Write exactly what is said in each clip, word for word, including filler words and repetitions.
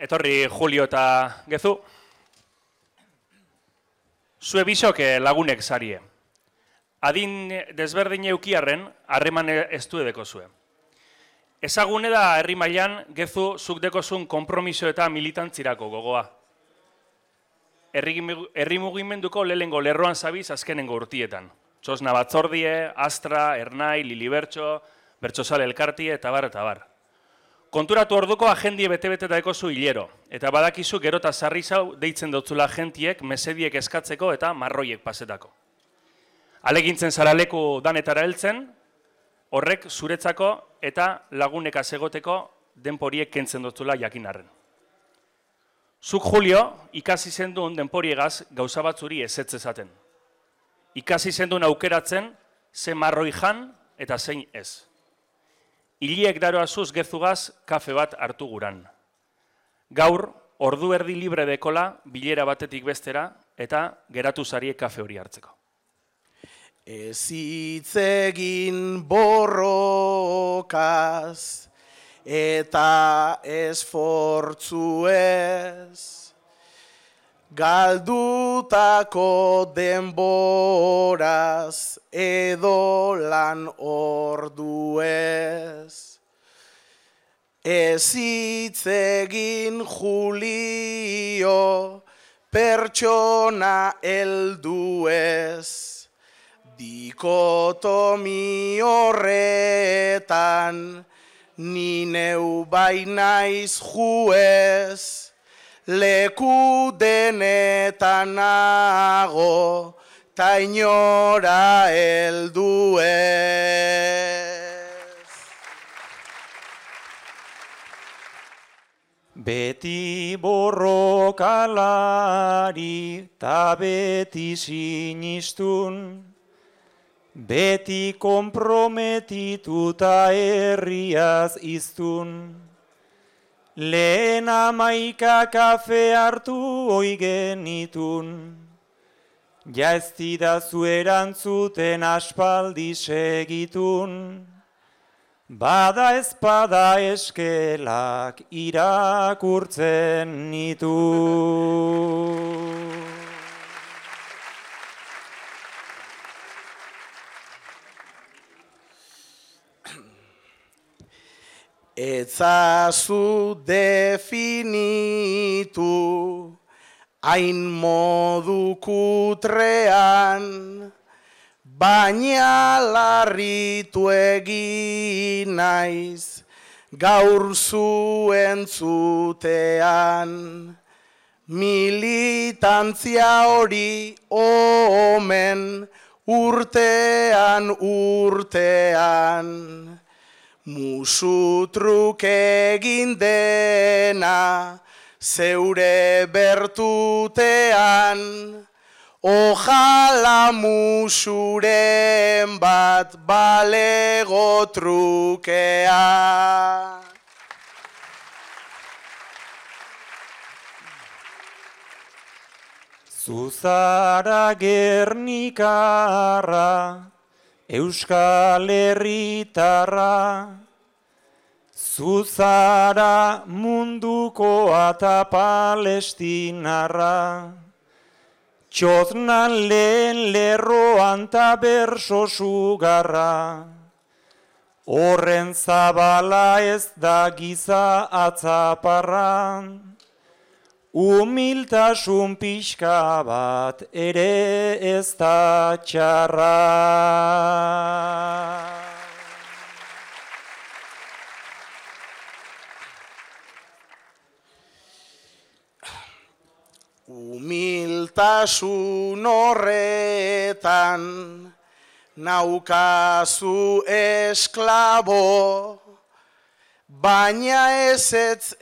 Etorri Julio eta Gezu. Zue bisok lagunek sarie. Adin desberdin eukiarren, harreman estu edeko zue. Ezagune da herri mailan Gezu zuk dekozun konpromiso eta militantzirako gogoa. Herri mugimenduko lehengo lerroan zabiz azkenengo urtietan. Txosna batzordie, Astra, Ernai, Lilibertxo, Bertxosale Elkartie eta bar eta bar. Konturatu orduko agendie bete-bete daekozu hilero, eta badakizu gero eta sarri zau deitzen dutzula agentiek mesediek eskatzeko eta marroiek pasetako. Alegintzen zara leku danetara heltzen, horrek zuretzako eta lagunek azegoteko denporiek kentzen dutzula jakinarren. Zuk Julio ikasi zendun denporiegaz gauza batzuri ezetz ezaten. Ikasi zendun aukeratzen ze marroi jan eta zein ez. Hiliek daroazuz Gezugaz kafe bat hartu guran. Gaur, ordu erdi libre dekola, bilera batetik bestera, eta geratu zarie kafe hori hartzeko. Ez hitzegin borrokaz, eta esfortzu ez, galdutako denboraz edo lan ordu ez. Ez hitzegin Julio pertsona heldu ez. Dikotomi horretan ni neu bai naiz juez. Leku denetan nago, ta inora heldu ez. Beti borrokalari, ta beti sinistun, beti komprometituta herriaz iztun. Lehen amaika kafe hartu hoi genitun, ja ez didazu erantzuten aspaldi segitun, bada ezpada eskelak irakurtzen nitu. Etzazu definitu hain modu kutrean, baina larritu egin naiz gaur zuen zutean. Militantzia hori omen urtean urtean, musutruk egin dena zeure bertutean, ojala musuren bat balego trukea. Zuzara Gernikarra, Euskal Herritarra, zuzara mundukoa eta palestinarra, txoznan lehen lerroan ta berso sugarra, horren zabala ez da giza atzaparra, humiltasun pixka bat ere ez da txarra. Humiltasun horretan naukazu esklabo, baina ezetz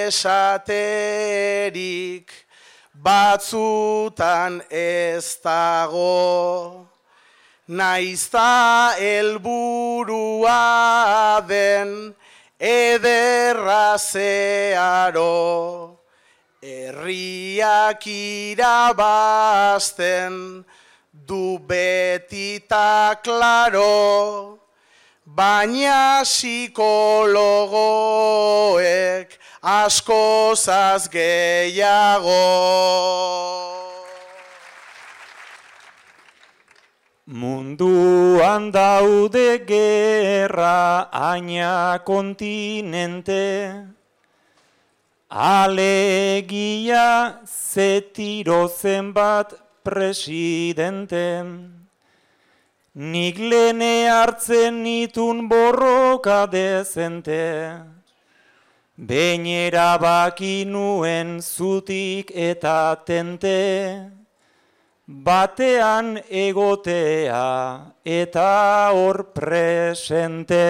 esaterik batzutan ez dago. Naizta helburua den ederra zeharo, herriak irabazten du beti ta klaro, baina psikologoek askozaz gehiago. Munduan daude gerra aina kontinente, alegia zetiro zenbat presidente. Nik lene hartzen nitun borroka dezente, behin erabaki nuen zutik eta tente, batean egotea eta hor presente.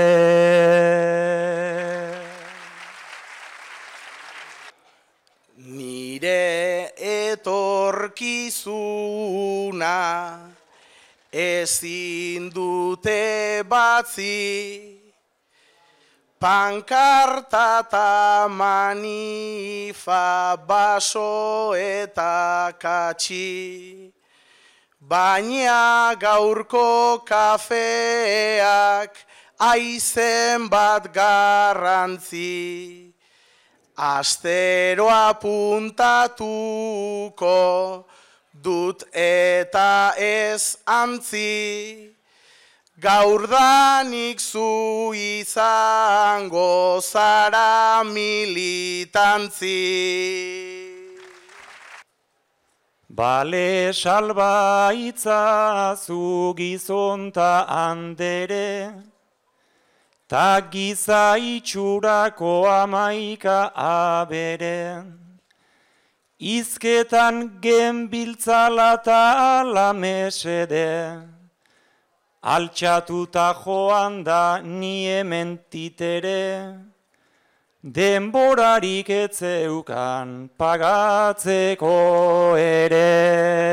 Nire etorkizuna ezin dute batzi, pankarta eta manifa, baso eta katxi, baina gaurko kafeak aizen bat garrantzi. Astero apuntatuko dut eta ez antzi, gaurdanik zu izango zara militantzi. Bale salba itzazu gizonta handere, ta giza itxurako amaika abere. Izketan genbiltzala ta ala mesede, altxatuta joan da ni hemen titere, denborarik etzeukan pagatzeko ere. Nire